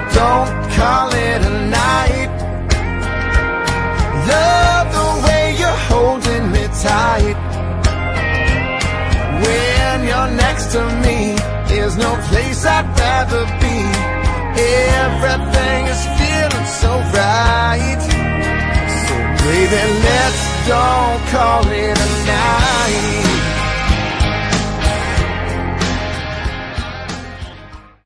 don't call it a night. Love the way you're holding me tight. When you're next to me, there's no place I'd rather be. Everything is feeling so right. So baby, let's don't call it a night.